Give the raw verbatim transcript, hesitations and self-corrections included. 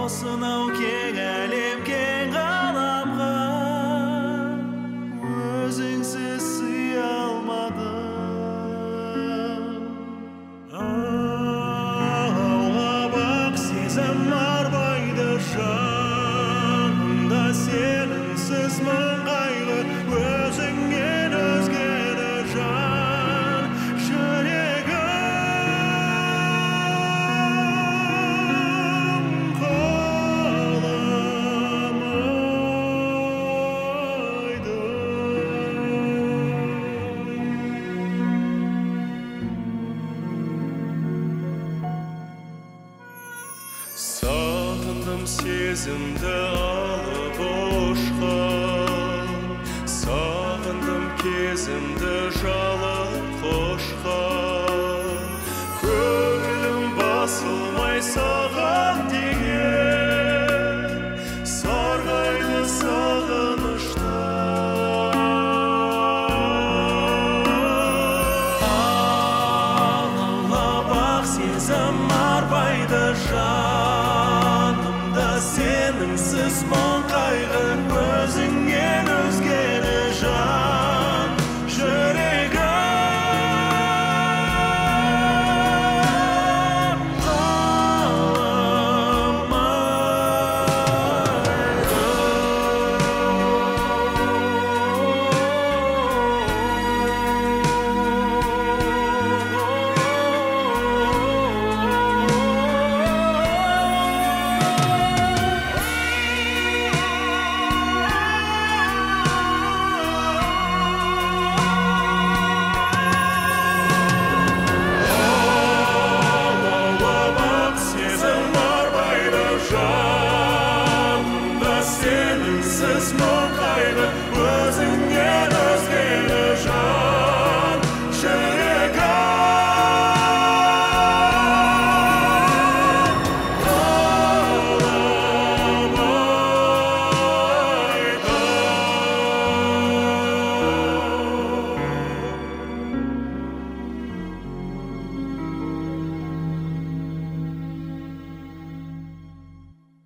осынау кең әлем кең ғаламға өзіңсіз сыя алмадым. Аулап ақ сезім арбайды жанымда, сеніңсіз мың қайғы өзіңнен өзгені жан жүрегім қаламайды. Сағындым сезімді алып ұшқан, сағындым кезімді жалып қошқан. Көңілім басылмай саған деген сарғайды сағыныштан. Алаулап ақ сезім арбайды жанымда, сеніңсіз